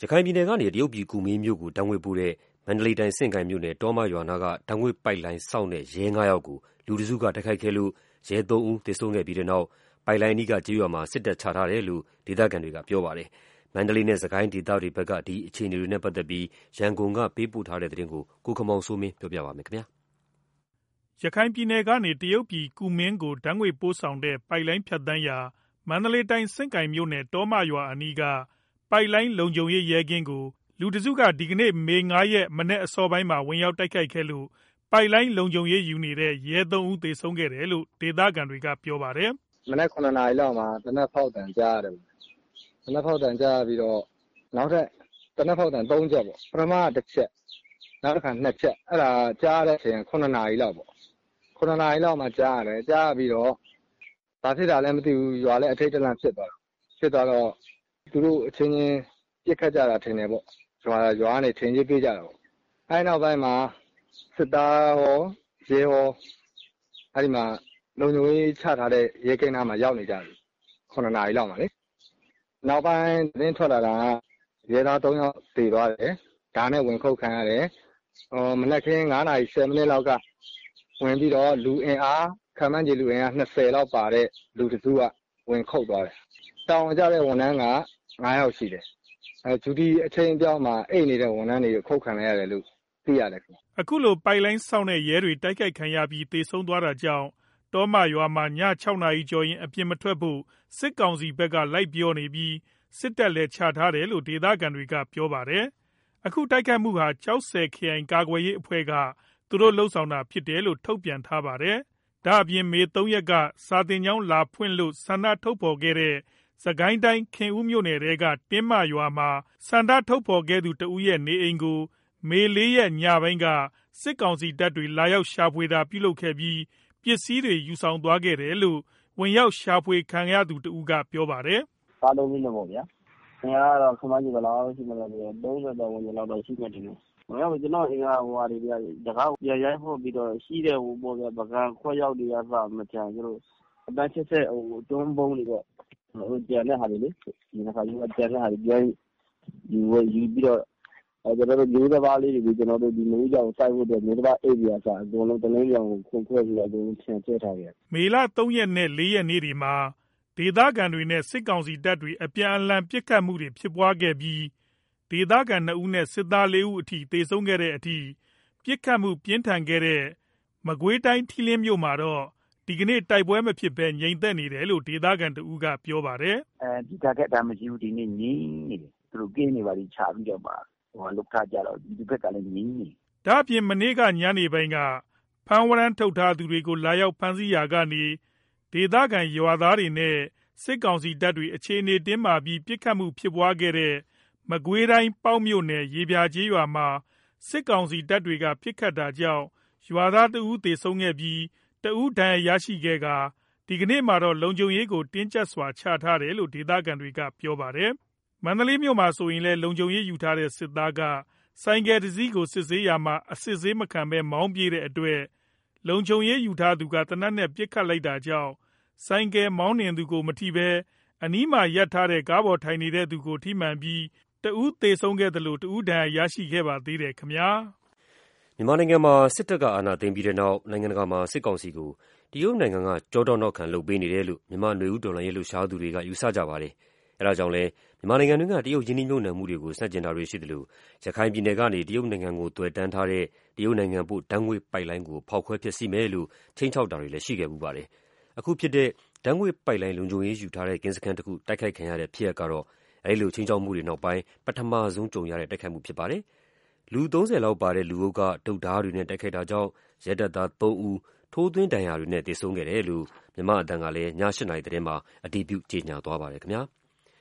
ရခိုင်ပြည်နယ်ကနေတရုတ်ပြည်ကူမင်းမြို့ကိုဓာတ်ငွေ့ပို့တဲ့မန္တလေးတိုင်းစင့်ကိုင်မြို့နယ်တောမရွာနာကဓာတ်ငွေ့ပိုက်လိုင်းစောင့်တဲ့ရဲ9ယောက်ကိုလူတစုကတိုက်ခိုက်ခဲ့လို့ရဲ3ဦးသေဆုံးခဲ့ပြီးတဲ့နောက်ပိုက်လိုင်းအနီးကကျေးရွာမှာစစ်တပ်ချထားတယ်လို့ဒေသခံတွေကပြောပါတယ်။မန္တလေးနဲ့စကိုင်းဒေသတွေဘက်ကဒီအခြေအနေတွေနဲ့ပတ်သက်ပြီးရန်ကုန်ကပေးပို့ထားတဲ့သတင်းကိုကိုခမောင်စိုးမင်းပြောပြပါမယ်ခင်ဗျာ။ရခိုင်ပြည်နယ်ကနေတရုတ်ပြည်ကူမင်းကိုဓာတ်ငွေ့ပို့ဆောင်တဲ့ပိုက်လိုင်းဖြတ်တန်းရာမန္တလေးတိုင်းစင့်ကိုင်မြို့နယ်တောမရွာအနီးကပိုက်လိုင်းလုံခြုံရေးရဲကင်းကိုလူတစုကဒီကနေ့မေ9ရက်မနေ့အစောပိုင်းမှာဝင်ရောက်တိုက်ခိုက်ခဲ့လို့ပိုက်လိုင်းလုံခြုံရေးယူနေတဲ့ရဲ3ဦးသေဆုံးခဲ့တယ်လို့ဒေသခံတွေကပြောပါတယ်။မနေ့9နာရီလောက်မှာတနက်ဖောက်တန်ကြားရတယ်။တနက်ဖောက်တန်ကြားပြီးတော့နောက်ထပ်တနက်ဖောက်တန်3ချက်ပေါ့။ပထမတစ်ချက်နောက်တစ်ခါ2ချက်အဲ့ဒါကြားတဲ့အချိန်9နာရီလောက်ပေါ့။9နာရီလောက်မှာကြားရတယ်။ကြားပြီးတော့ဘာဖြစ်တာလဲမသိဘူးရွာလည်းအထိတ်တလန့်ဖြစ်သွားတော့သူတို့အချင်းချင်းပြစ်ခတ်ကြတာထင်တယ်ပေါ့ရွာကနေထင်ကြီးပေးကြတာပေါ့အဲနောက်ပိုင်းမှာစစ်သားဟောရဲဟောအဲဒီမှာလုံခြုံရေးချထားတဲ့ရဲကင်းသားမှာရောက်နေကြတယ်9နာရီလောက်မှာလေနောက်ပိုင်းသတင်းထွက်လာတာကရဲသား3ယောက်သေသွားတယ်ဒါနဲ့ဝင်ခုတ်ခံရတယ်မနက်ခင်း9နာရီ10မိနစ်လောက်ကဝင်ပြီးတော့လူအင်အားခံမှန်းကြီးလူအင်အား20လောက်ပါတဲ့လူတစုကဝင်ခုတ်သွားတယ်တောင်ကြတဲ့ဝန်ထမ်းက9ယောက်ရှိတယ်ဂျူဒီအချိန်ပြောင်းမှာအိတ်နေတဲ့ဝန်ထမ်းတွေကိုခုတ်ခံလိုက်ရတယ်လို့သိရတယ်အခုလိုပိုက်လိုင်းစောင့်တဲ့ရဲတွေတိုက်ခိုက်ခံရပြီးသေဆုံးသွားတာကြောင့်တောမရွာမှာည6နာရီကျော်ရင်အပြင်မထွက်ဖို့စစ်ကောင်စီဘက်ကလိုက်ပြောနေပြီးစစ်တပ်လည်းချထားတယ်လို့ဒေသခံတွေကပြောပါတယ်အခုတိုက်ခိုက်မှုဟာကြောက်ဆယ်ခရိုင်ကာကွယ်ရေးအဖွဲ့ကသူတို့လှုပ်ဆောင်တာဖြစ်တယ်လို့ထုတ်ပြန်ထားပါတယ်ဒါအပြင်မေ3ရက်ကစာတင်ကျောင်းလာဖွင့်လို့ဆန္ဒထုတ်ဖော်ခဲ့တဲ့စကိုင်းတိုင်းခင်ဦးမြို့နယ်တဲကတင်းမရွာမှာဆန္ဒထုတ်ဖော်ခဲ့သူတဦးရဲ့နေအိမ်ကိုမေ4ရက်ညပိုင်းကစစ်ကောင်စီတပ်တွေလာရောက်ရှာဖွေတာပြုလုပ်ခဲ့ပြီးပစ္စည်းတွေယူဆောင်သွားခဲ့တယ်လို့ဝင်ရောက်ရှာဖွေခံရသူတဦးကပြောပါတယ်။ကားလုံးကြီးနဲ့ပေါ့ဗျာ။ခင်ဗျားကတော့ခမကြီးဘယ်လောက်ရှိမလဲ30တော့ဝင်လောက်တော့ရှိမှတင်တယ်။ကျွန်တော်အိမ်ကဟိုဟာတွေပြတကားပြရိုက်ဖို့ပြီးတော့ရှိတဲ့ဟိုပေါ့ဗျာပကံခွက်ရောက်တွေကစမချန်ကျတို့အတန်းချက်ဟိုတွန်းပုံးတွေပေါ့ဟိုကျန်တဲ့ဟာတွေလေဒီနေ့ခါကျန်တဲ့ဟာတွေပြန်ယူပြီးတော့ကျွန်တော်တို့မျိုးတစ်ပါးလေးတွေကျွန်တော်တို့ဒီမျိုးကြောင်စိုက်ဖို့အတွက်မျိုးတစ်ပါးအိပ်ပြာစာအကုန်လုံးတလင်းကြောင်ကိုခွန်ခွဲပြီးတော့အကုန်လုံးဖြန့်ကျက်ထားခဲ့မေလ3ရက်နဲ့4ရက်နေ့တွေမှာဒေသခံတွေနဲ့စစ်ကောင်စီတပ်တွေအပြန်အလှန်ပစ်ခတ်မှုတွေဖြစ်ပွားခဲ့ပြီးဒေသခံ2ဦးနဲ့စစ်သား4ဦးအထိသေဆုံးခဲ့တဲ့အထိပစ်ခတ်မှုပြင်းထန်ခဲ့တဲ့မကွေးတိုင်းထီလင်းမြို့မှာတော့ဒီကနေ့တိုက်ပွဲမဖြစ်ဘဲငြိမ်သက်နေတယ်လို့ဒေသခံတဦးကပြောပါတယ်ဒီကက်တာမရှိဘူးဒီနေ့ငြိမ်နေတယ်သူတို့ကင်းနေပါလိချပြီးတော့ပါဟိုလုတ်ထားကြတော့ဒီဘက်ကလည်းငြိမ်နေဒါအပြင်မနေ့ကညနေပိုင်းကဖမ်းဝရမ်းထုတ်ထားသူတွေကိုလာရောက်ဖမ်းဆီးရာကနေဒေသခံရွာသားတွေနဲ့စစ်ကောင်စီတပ်တွေအခြေအနေတင်းမာပြီးပြစ်ခတ်မှုဖြစ်ပွားခဲ့တဲ့မကွေးတိုင်းပေါက်မြို့နယ်ရေပြာကျေးရွာမှာစစ်ကောင်စီတပ်တွေကပြစ်ခတ်တာကြောင့်ရွာသား2ဦးသေဆုံးခဲ့ပြီး2ဦးဒဏ်ရာရရှိခဲ့ကဒီကနေ့မှာတော့လုံခြုံရေးကိုတင်းကျပ်စွာချထားတယ်လို့ဒေသခံတွေကပြောပါတယ်မန္တလေးမြို့မှာဆိုရင်လည်းလုံခြုံရေးယူထားတဲ့စစ်သားကဆိုင်ကယ်တစ်စီးကိုစစ်ဆေးရာမှာအစစ်ဆေးမခံဘဲမောင်းပြေးတဲ့အတွက်လုံခြုံရေးယူထားသူကတနတ်နဲ့ပစ်ခတ်လိုက်တာကြောင့်ဆိုင်ကယ်မောင်းနှင်သူကိုမထိဘဲအနီးမှာရပ်ထားတဲ့ကားပေါ်ထိုင်နေတဲ့သူကိုထိမှန်ပြီး2ဦးသေဆုံးခဲ့တယ်လို့2ဦးဒဏ်ရာရရှိခဲ့ပါသေးတယ်ခင်ဗျာမြန်မာနိုင်ငံမှာစစ်တပ်ကအာဏာသိမ်းပြီးတဲ့နောက်နိုင်ငံတကာမှာစစ်ကောင်စီကိုတရုတ်နိုင်ငံကကြောတောနောက်ခံလုပ်ပေးနေတယ်လို့မြန်မာနွေဦးတော်လှန်ရေးလှုပ်ရှားသူတွေကယူဆကြပါတယ်။အဲဒါကြောင့်လည်းမြန်မာနိုင်ငံတွင်းကတရုတ်ရင်းနှီးမြှုပ်နှံမှုတွေကိုဆန့်ကျင်တာတွေရှိတယ်လို့ရခိုင်ပြည်နယ်ကနေတရုတ်နိုင်ငံကိုသွယ်တန်းထားတဲ့တရုတ်နိုင်ငံပို့ဓာတ်ငွေ့ပိုက်လိုင်းကိုဖောက်ခွဲဖျက်ဆီးမယ်လို့ချိန်ချောက်တာတွေလည်းရှိခဲ့ပူပါတယ်။အခုဖြစ်တဲ့ဓာတ်ငွေ့ပိုက်လိုင်းလုံခြုံရေးယူထားတဲ့ကင်းစခန်းတစ်ခုတိုက်ခိုက်ခံရတဲ့ဖြစ်ရပ်ကတော့အဲဒီလိုချိန်ချောက်မှုတွေနောက်ပိုင်းပထမဆုံးကြုံရတဲ့တိုက်ခိုက်မှုဖြစ်ပါတယ်။လူ30လောက်ပါတဲ့လူအုပ်ကတုတ်ဓားတွေနဲ့တိုက်ခိုက်တာကြောင့်ရဲတပ်သား3ဦးထိုးသွင်းဒဏ်ရာတွေနဲ့သေဆုံးခဲ့တယ်လို့မြန်မာအတန်းကလည်းည8:00 နာရီသတင်းမှာအတည်ပြုကြေညာသွားပါတယ်ခင်ဗျာ။